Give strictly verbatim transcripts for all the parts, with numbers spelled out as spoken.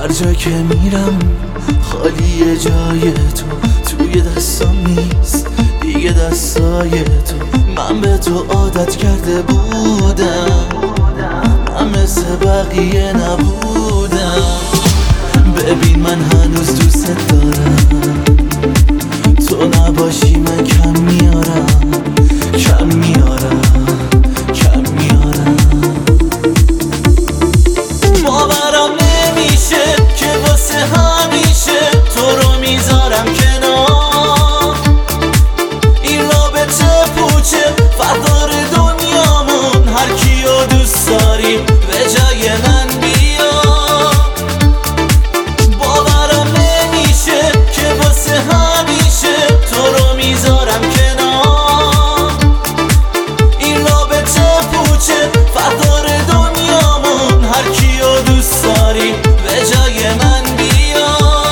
هر جا که میرم خالی جای تو، توی دستام نیست دیگه دستای تو. من به تو عادت کرده بودم، من مثل بقیه نبودم. ببین من هنوز دوست دارم، تو نباشی من کم میارم، کم میارم، کم میارم. باورم نمیشه که واسه همیشه تو رو میذارم کنار. این رابطه پوچه فردار دنیامون، هر کیو دوست داری به جای من بیا. باورم نمیشه که واسه همیشه تو رو میذارم کنار. این رابطه پوچه فردار دنیامون، هر کیو دوست داری به جای من بیا.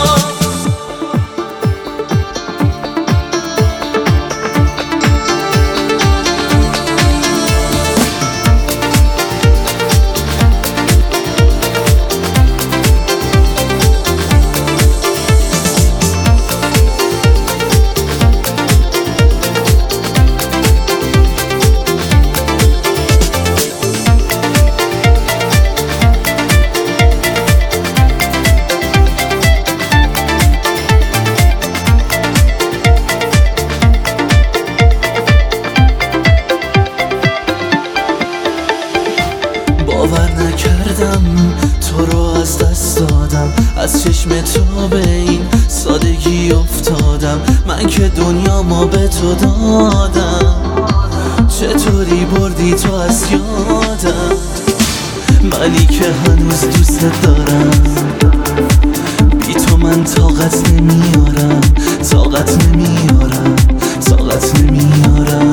باور نکردم تو رو از دست دادم، از چشم تو به این سادگی افتادم. من که دنیامو به تو دادم، چطوری بردی تو از یادم؟ منی که هنوز دوست دارم، بی تو من طاقت نمیارم، طاقت نمیارم، طاقت نمیارم.